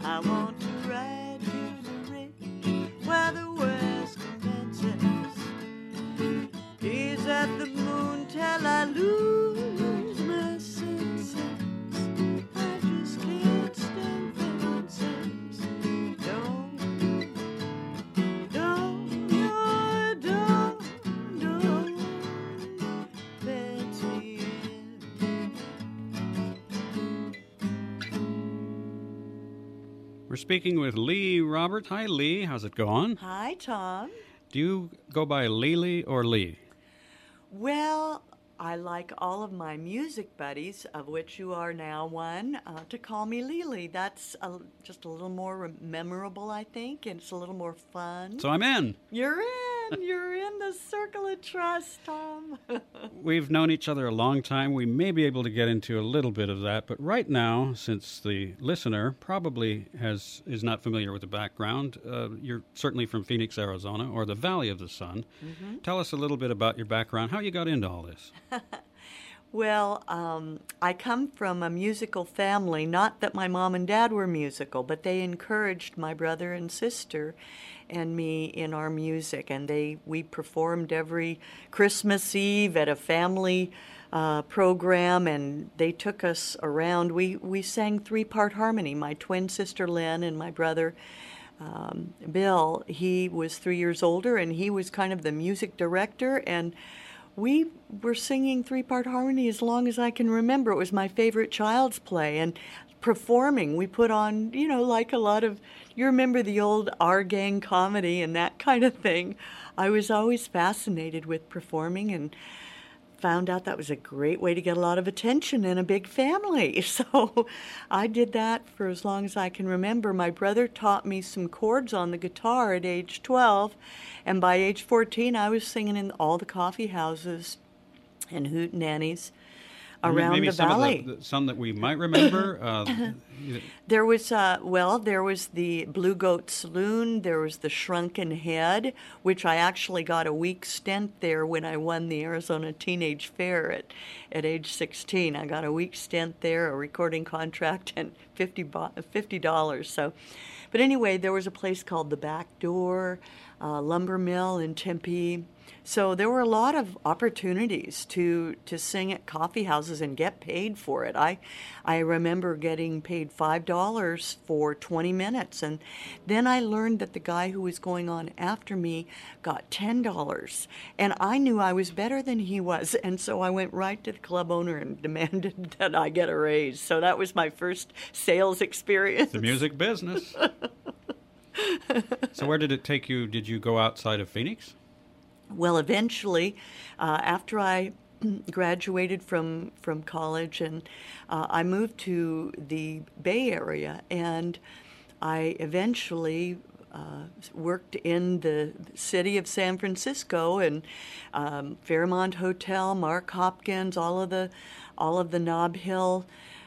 I want to ride to the ridge where the west commences. Gaze at the moon till I lose my senses. I just can't stand fences. Don't, fence me in. We're speaking with Lee Roberts. Hi, Lee. How's it going? Hi, Tom. Do you go by Lily or Lee? Well, I like all of my music buddies, of which you are now one, to call me Lily. That's just a little more memorable, I think, and it's a little more fun. So I'm in. You're in. You're in the circle of trust, Tom. We've known each other a long time. We may be able to get into a little bit of that, but right now, since the listener probably is not familiar with the background, you're certainly from Phoenix, Arizona, or the Valley of the Sun. Mm-hmm. Tell us a little bit about your background, how you got into all this. Well, I come from a musical family. Not that my mom and dad were musical, but they encouraged my brother and sister and me in our music. And we performed every Christmas Eve at a family program, and they took us around. We sang three-part harmony. My twin sister Lynn and my brother Bill. He was 3 years older, and he was kind of the music director, and we were singing three-part harmony as long as I can remember. It was my favorite child's play. And performing, we put on, like a lot of, you remember the old Our Gang comedy and that kind of thing. I was always fascinated with performing and found out that was a great way to get a lot of attention in a big family. So I did that for as long as I can remember. My brother taught me some chords on the guitar at age 12, and by age 14 I was singing in all the coffee houses and hootenannies around maybe the valley. Some that we might remember. There was the Blue Goat Saloon. There was the Shrunken Head, which I actually got a week stint there when I won the Arizona Teenage Fair at age 16. I got a week stint there, a recording contract, and $50. So, but anyway, there was a place called the Back Door, Lumber Mill in Tempe. So there were a lot of opportunities to sing at coffee houses and get paid for it. I remember getting paid $5 for 20 minutes, and then I learned that the guy who was going on after me got $10, and I knew I was better than he was, and so I went right to the club owner and demanded that I get a raise. So that was my first sales experience. The music business. So where did it take you? Did you go outside of Phoenix? Well, eventually, after I graduated from college, and I moved to the Bay Area, and I eventually worked in the city of San Francisco, and Fairmont Hotel, Mark Hopkins, all of the Nob Hill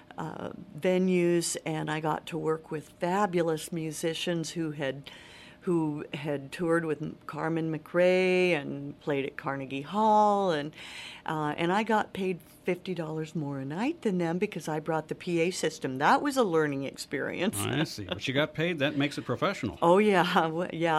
venues, and I got to work with fabulous musicians who had toured with Carmen McRae and played at Carnegie Hall, and I got paid $50 more a night than them because I brought the PA system. That was a learning experience. I see. But you got paid. That makes it professional. Oh yeah, yeah.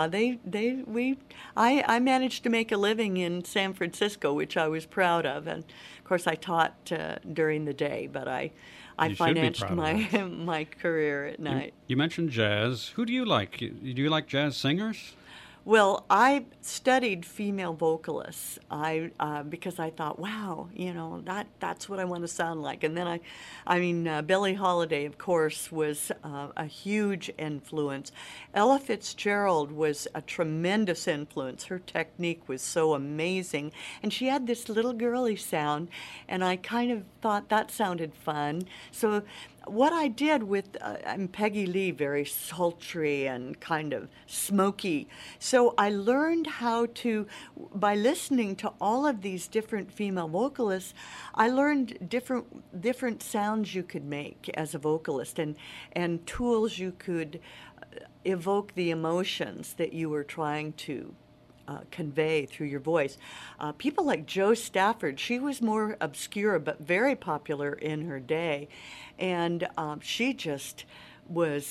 I managed to make a living in San Francisco, which I was proud of, and of course I taught during the day, but I financed my career at night. You mentioned jazz. Who do you like? Do you like jazz singers? Well, I studied female vocalists. Because I thought, wow, that's what I want to sound like. And then Billie Holiday, of course, was a huge influence. Ella Fitzgerald was a tremendous influence. Her technique was so amazing, and she had this little girly sound, and I kind of thought that sounded fun. So what I did with Peggy Lee, very sultry and kind of smoky. So I learned how to, by listening to all of these different female vocalists, I learned different sounds you could make as a vocalist, and tools you could evoke the emotions that you were trying to convey through your voice. People like Jo Stafford, she was more obscure but very popular in her day, and she just was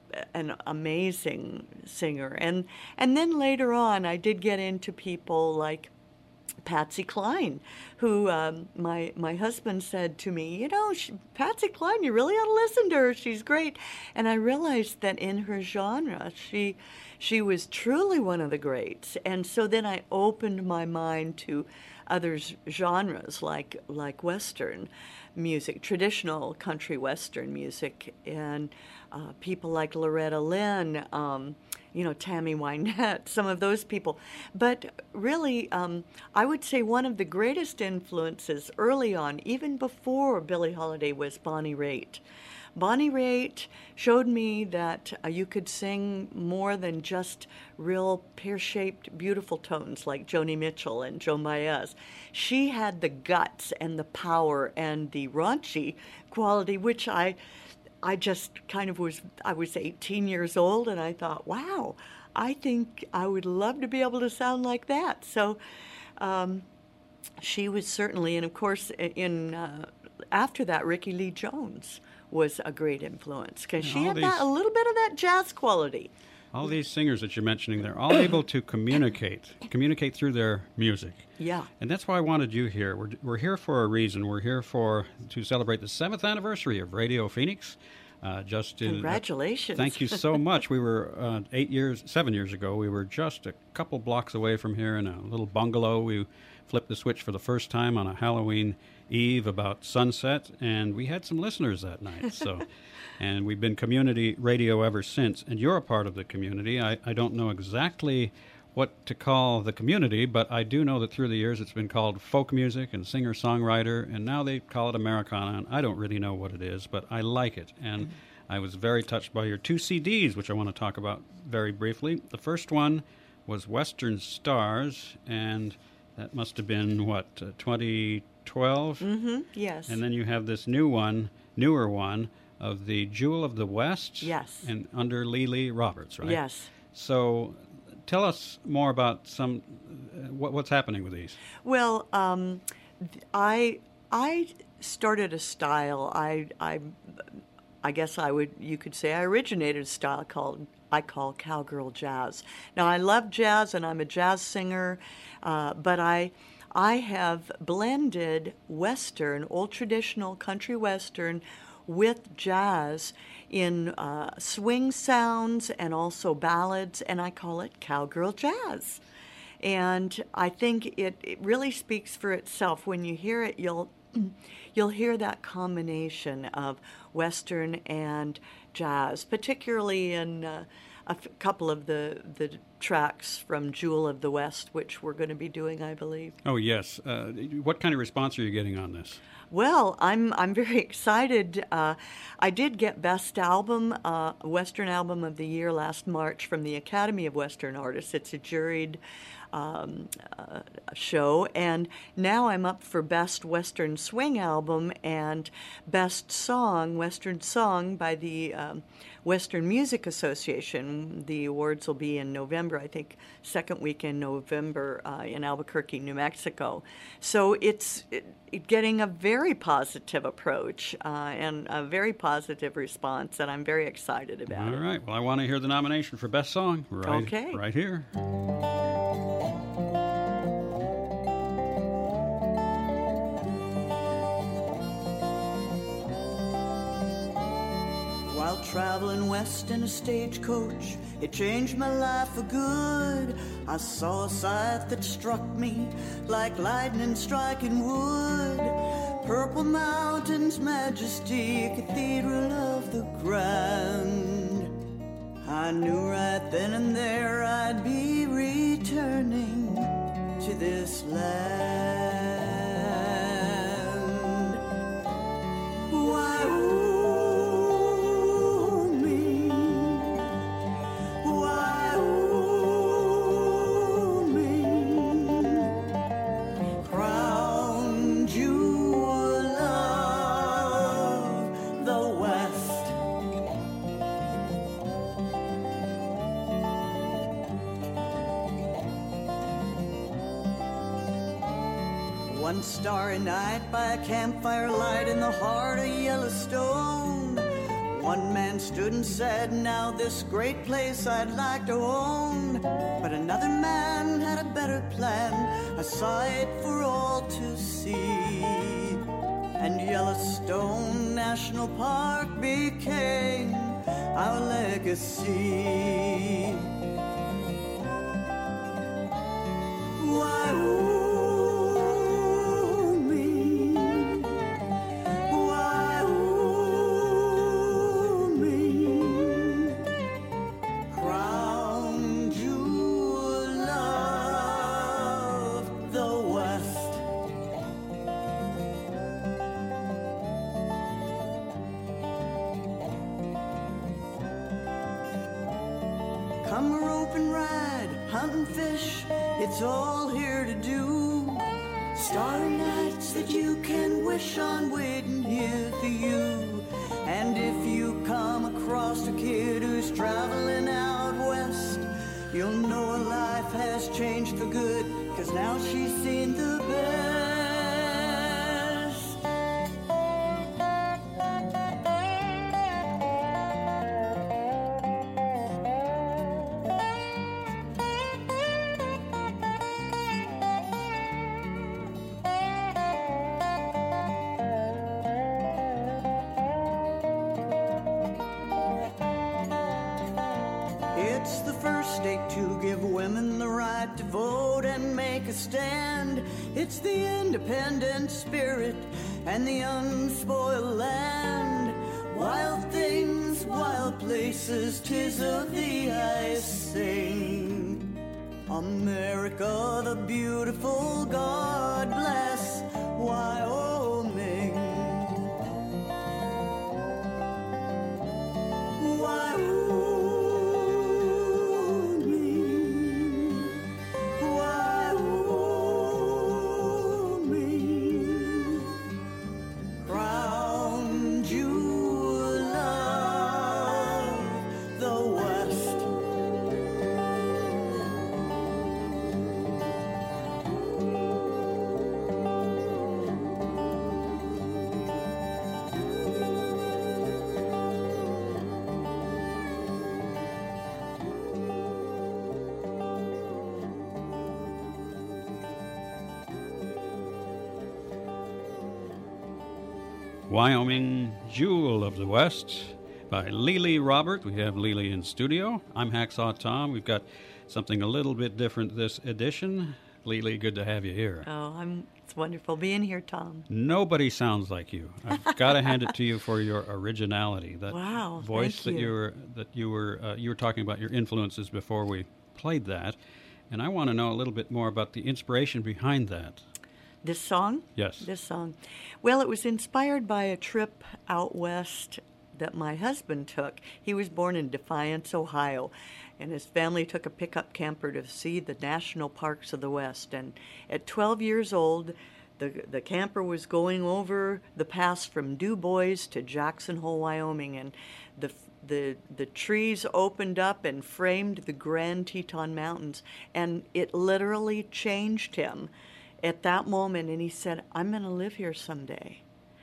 an amazing singer. And then later on, I did get into people like Patsy Cline, who my husband said to me, Patsy Cline, you really ought to listen to her. She's great. And I realized that in her genre, she was truly one of the greats. And so then I opened my mind to other genres like Western music, traditional country Western music, and people like Loretta Lynn, Tammy Wynette, some of those people. But really, I would say one of the greatest influences early on, even before Billie Holiday, was Bonnie Raitt. Bonnie Raitt showed me that you could sing more than just real pear-shaped, beautiful tones like Joni Mitchell and Joan Baez. She had the guts and the power and the raunchy quality, which I just kind of I was 18 years old, and I thought, wow, I think I would love to be able to sound like that. So she was certainly, and of course, after that, Rickie Lee Jones was a great influence because she had a little bit of that jazz quality. All these singers that you're mentioning, they're all able to communicate through their music. Yeah. And that's why I wanted you here. We're here for a reason. We're here to celebrate the 7th anniversary of Radio Phoenix. Congratulations. Thank you so much. We were 7 years ago, we were just a couple blocks away from here in a little bungalow. We flipped the switch for the first time on a Halloween Eve about sunset, and we had some listeners that night. So, and we've been community radio ever since, and you're a part of the community. I don't know exactly what to call the community, but I do know that through the years it's been called folk music and singer-songwriter, and now they call it Americana, and I don't really know what it is, but I like it. And I was very touched by your 2 CDs, which I want to talk about very briefly. The first one was Western Stars, and that must have been, 2012? Mm-hmm, yes. And then you have this newer one, of the Jewel of the West. Yes. And under Lily Roberts, right? Yes. So tell us more about what's happening with these. Well, I started a style. I guess you could say I originated a style I call cowgirl jazz. Now, I love jazz, and I'm a jazz singer, but I have blended Western, old traditional country Western, with jazz in swing sounds and also ballads, and I call it cowgirl jazz. And I think it really speaks for itself. When you hear it, you'll hear that combination of Western and jazz, particularly in a couple of the tracks from Jewel of the West, which we're going to be doing, I believe. Oh, yes. What kind of response are you getting on this? Well, I'm very excited. I did get Best Album, Western Album of the Year last March from the Academy of Western Artists. It's a juried show, and now I'm up for Best Western Swing Album and Best Song, Western Song by the Western Music Association. The awards will be in November, I think, second week in November in Albuquerque, New Mexico. So it's getting a very positive approach and a very positive response, and I'm very excited about it. All right. Well, I want to hear the nomination for Best Song right here. While traveling west in a stagecoach, it changed my life for good. I saw a sight that struck me like lightning striking wood. Purple mountains, majesty, cathedral of the grand. I knew right then and there I'd be returning to this land. Why, one starry night by a campfire light in the heart of Yellowstone. One man stood and said, now this great place I'd like to own. But another man had a better plan, a sight for all to see. And Yellowstone National Park became our legacy. Wyoming, Wyoming, crown jewel of the West. Come rope and ride, hunt and fish, it's all here to do. Starry nights that you can wish on waiting here for you. And if you come across a kid who's traveling out west, you'll know her life has changed for good, 'cause now she's seen the best. It's the first state to give women the right to vote and make a stand. It's the independent spirit and the unspoiled land. Wild things, wild places, 'tis of thee I sing. America the beautiful, God bless Wyoming. Wyoming, Jewel of the West by Lily Robert. We have Lily in studio. I'm Hacksaw Tom. We've got something a little bit different this edition. Lily, good to have you here. It's wonderful being here, Tom. Nobody sounds like you. I've got to hand it to you for your originality. That Wow, voice thank you. you were talking about your influences before we played that, and I want to know a little bit more about the inspiration behind that. This song? Yes. This song. Well, it was inspired by a trip out west that my husband took. He was born in Defiance, Ohio, and his family took a pickup camper to see the national parks of the West. And at 12 years old, the camper was going over the pass from Du Bois to Jackson Hole, Wyoming, and the trees opened up and framed the Grand Teton Mountains, and it literally changed him at that moment, and he said, I'm going to live here someday.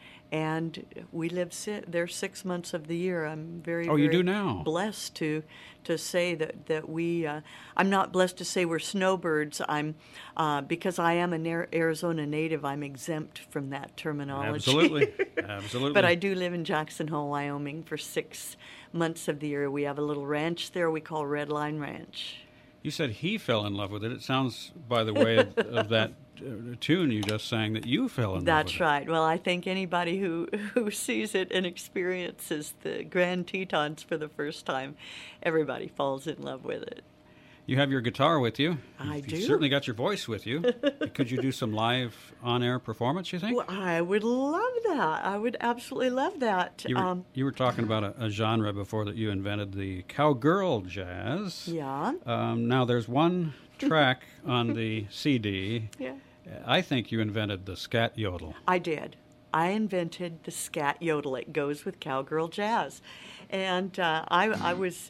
And we live there 6 months of the year. I'm very, you very do now? blessed to say that we. I'm not blessed to say we're snowbirds. I'm because I am an Arizona native. I'm exempt from that terminology. Absolutely, absolutely. But I do live in Jackson Hole, Wyoming, for 6 months of the year. We have a little ranch there we call Red Line Ranch. You said he fell in love with it. It sounds, by the way, of that tune you just sang, that you fell in love with it. That's right. Well, I think anybody who sees it and experiences the Grand Tetons for the first time, everybody falls in love with it. You have your guitar with you. I do. You've certainly got your voice with you. Could you do some live on-air performance, you think? Well, I would love that. I would absolutely love that. You were talking about a genre before that you invented, the cowgirl jazz. Yeah. Now, there's one track on the CD. Yeah. I think you invented the scat yodel. I did. I invented the scat yodel. It goes with cowgirl jazz. And I was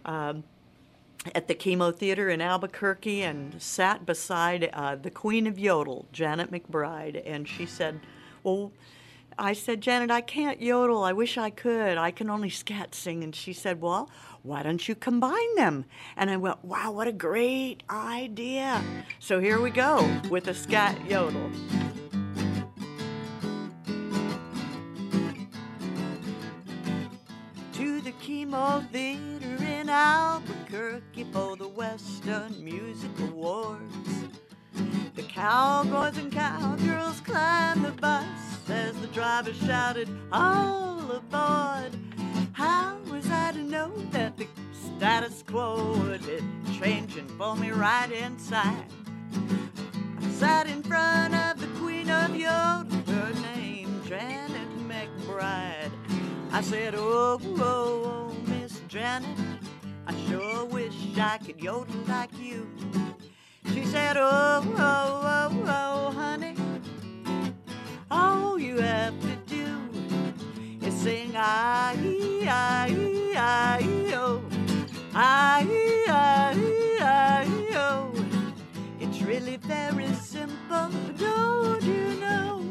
at the Chemo Theater in Albuquerque and sat beside the Queen of Yodel, Janet McBride, and she said, well, I said, Janet, I can't yodel. I wish I could. I can only scat sing. And she said, well, why don't you combine them? And I went, wow, what a great idea. So here we go with a scat yodel. To the Chemo Theater in Albuquerque for the Western Music Awards. The cowboys and cowgirls climbed the bus as the driver shouted, all aboard. How was I to know that the status quo would be changing for me right inside? I sat in front of the queen of yodel, her name Janet McBride. I said, oh, oh, oh, Miss Janet, I sure wish I could yodel like you. She said, oh, oh, oh, oh, honey, all you have to do is sing I-E-I-E-I-E-O, I-E-I-E-I-E-O. It's really very simple, don't you know?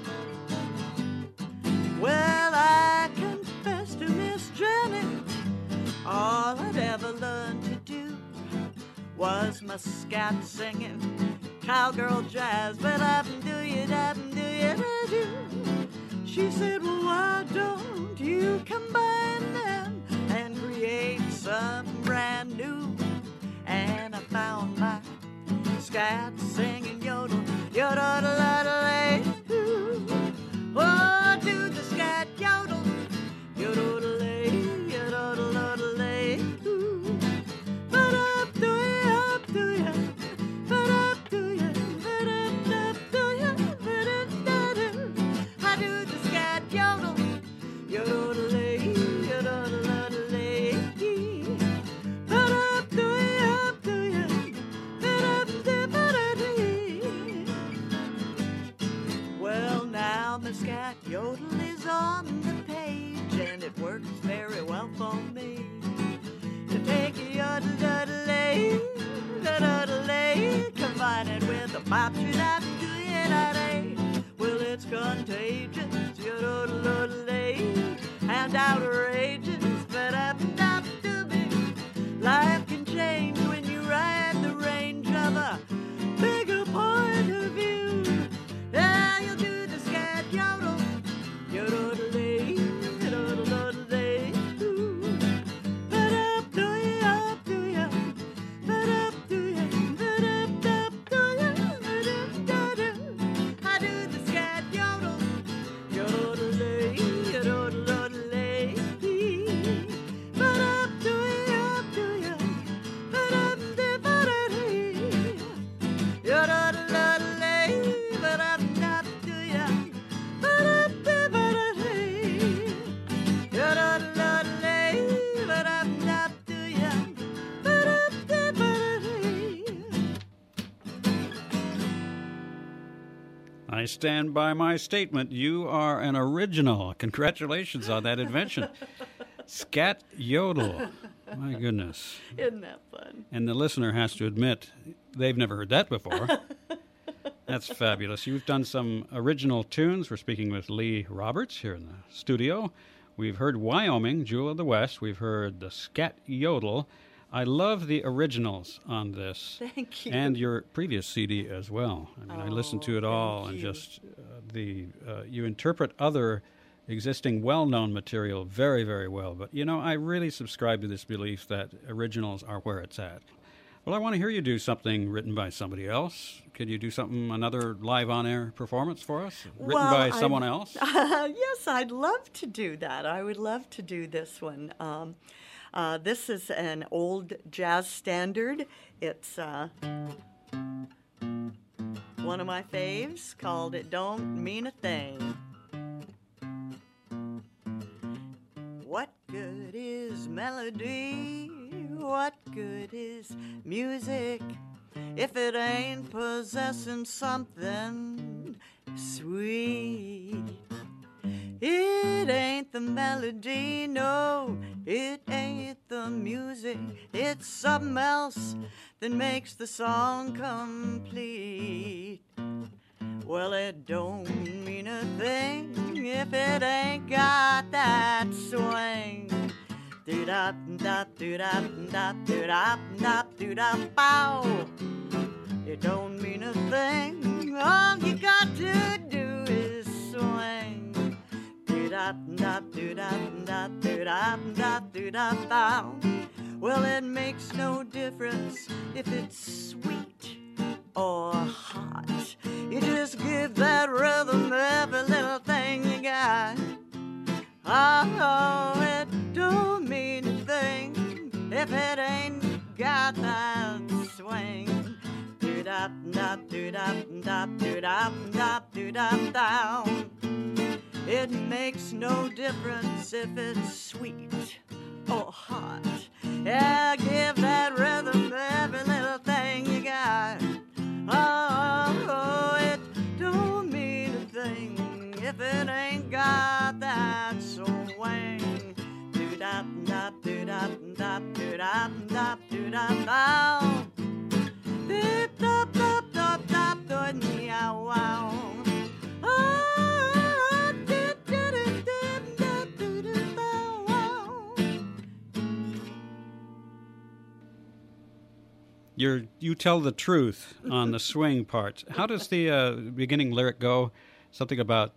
Well, I confess to Miss Janet, all I'd ever learned to do was my scat singing, cowgirl jazz, but I can do it, I can do it, I do. She said, well, why don't you combine them and create something brand new? And I found my scat singing yodel, yodel-a-la-la-lay. Oh, do the scat yodel, yodel-a-lay, yodel-a-la-la-lay. Well, now the scat yodel is on the page, and it works very well for me. To take a yodel-a-lay, yodel-a-lay, combine it with a bop-choo-dap-doo-ya-da-day. Well, it's contagious, yodel-a-lay, and outrageous, but up-dop-doo-be. Life can change when you ride the range of a bigger point of view. Yeah, you'll do the scat yodel, yodel-a-lay, yodel-a-lay. Ba-dap-doo-ya, doo-ya, ba-dap-doo-ya, ba-dap-dap-doo-ya, ba-dap-da-doo. I do the scat yodel, yodel-a-lay, yodel-a-lay. Ba-dap-doo-ya, doo-ya, ba-dap-da-ba-da-dee. Yodel-a-lay, ba-dap-dap-doo-ya, ba-dap-da-ba-da-dee. Yodel-a-lay, ba-dap-dap-doo-ya, ba-dap-da-ba-da-dee. I stand by my statement. You are an original. Congratulations on that invention. Scat yodel. My goodness. Isn't that fun? And the listener has to admit they've never heard that before. That's fabulous. You've done some original tunes. We're speaking with Lee Roberts here in the studio. We've heard Wyoming, Jewel of the West. We've heard the Scat Yodel. I love the originals on this. Thank you. And your previous CD as well. I mean, I listened to it all, thank and you. just you interpret other existing well-known material very, very well. But, you know, I really subscribe to this belief that originals are where it's at. Well, I want to hear you do something written by somebody else. Could you do something, another live on-air performance for us, written by someone else? Yes, I'd love to do that. I would love to do this one. This is an old jazz standard. It's one of my faves called It Don't Mean a Thing. What good is melody? What good is music if it ain't possessing something sweet? It ain't the melody, no, it ain't the music. It's something else that makes the song complete. Well, it don't mean a thing if it ain't got that swing. Do-da-da-do-da-da-do-da-da-do-da-bow. It don't mean a thing, all you got to do is swing. Do-da-da-do-da-da-do-da-da-do-da-bow. Well, it makes no difference if it's sweet or hot. You just give that rhythm every little thing you got. Oh, it don't mean a thing if it ain't got that swing. Do-da-da-do-da-da-do-da-da-do-da-da. It makes no difference if it's sweet or hot. Yeah, give that rhythm every little thing you got. Oh, it don't mean a thing if it ain't got that swing. Do-da-da-do-da-da-do-da-da-do-da-da. Dip-dop-dop-dop-dop-do-meow-wow. You tell the truth on the swing part. How does the beginning lyric go? Something about...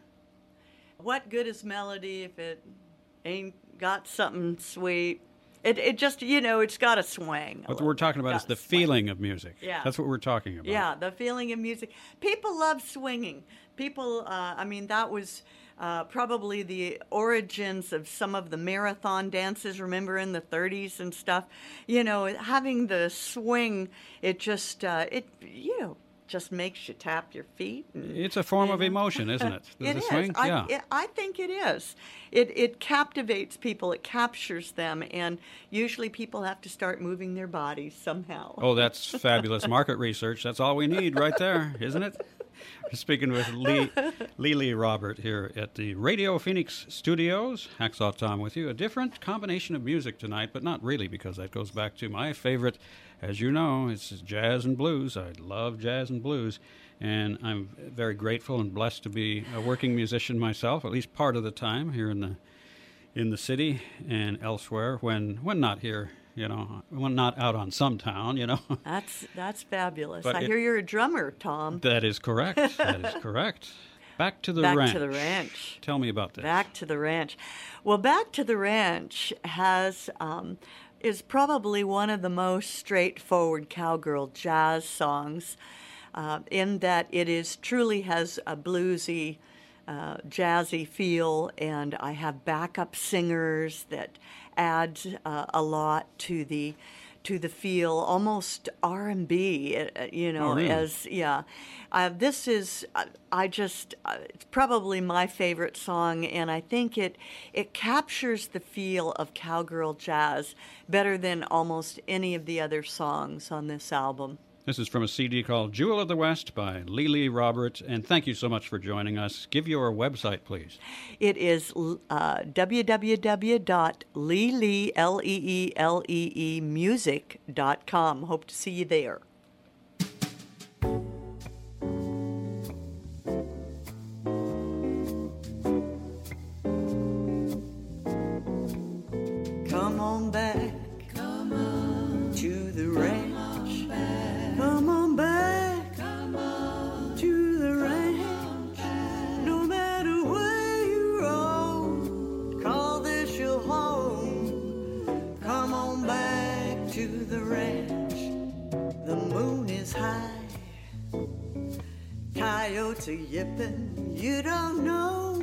What good is melody if it ain't got something sweet? It just, it's got a swing. What we're talking about is the feeling of music. Yeah. That's what we're talking about. Yeah, the feeling of music. People love swinging. People, that was probably the origins of some of the marathon dances, remember, in the 30s and stuff. Having the swing, it just, just makes you tap your feet. It's a form of emotion, isn't it? It the is. Swing? I think it is. It captivates people. It captures them, and usually people have to start moving their bodies somehow. Oh, that's fabulous market research. That's all we need right there, isn't it? Speaking with Lee Robert here at the Radio Phoenix Studios. Hacksaw Tom with you. A different combination of music tonight, but not really, because that goes back to my favorite. As you know, it's jazz and blues. I love jazz and blues, and I'm very grateful and blessed to be a working musician myself, at least part of the time here in the city and elsewhere. When not here, when not out on some town, That's fabulous. But I hear you're a drummer, Tom. That is correct. That is correct. Back to the Back Ranch. to the Ranch. Tell me about this. Back to the Ranch. Well, Back to the Ranch is probably one of the most straightforward cowgirl jazz songs, in that it truly has a bluesy, jazzy feel, and I have backup singers that add a lot to the feel, almost R&B, Oh, really? This is, it's probably my favorite song, and I think it captures the feel of cowgirl jazz better than almost any of the other songs on this album. This is from a CD called Jewel of the West by Lee Robert, and thank you so much for joining us. Give your website, please. It is www.leeleemusic.com. Hope to see you there. Come on back, to the ranch. Come on back, to the ranch. No matter where you roam, call this your home. Come on back to the ranch. The moon is high, coyote yipping. You don't know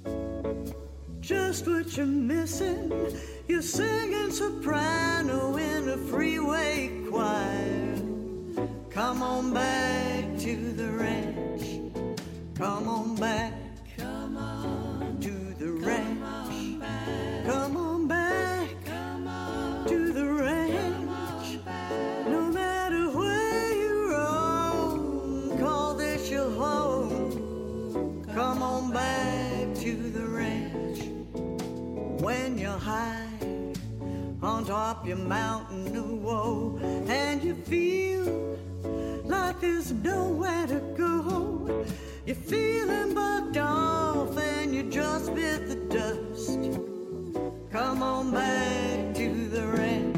just what you're missing. You're singing soprano in a freeway choir. Come on back to the ranch. Come on back to the ranch. Come on back to the ranch. No matter where you roam, call this your home. Come on back to the ranch. When you're high on top your mountain of woe, and you feel like there's nowhere to go. You're feeling bucked off and you just bit the dust. Come on back to the ranch.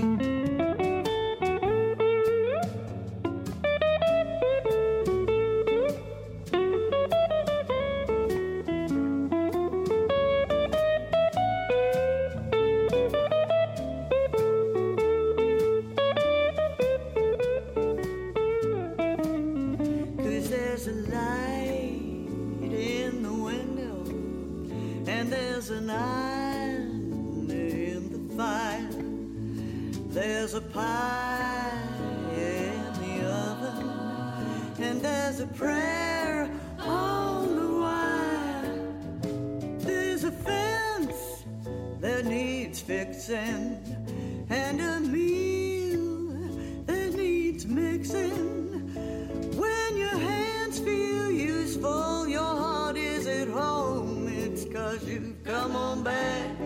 'Cause there's a light in the window and there's an iron in the fire. There's a pie in the oven and there's a prayer on the wire. There's a fence that needs fixing and a meal that needs mixing. When your hands feel useful, your heart is at home. It's 'cause you've come on back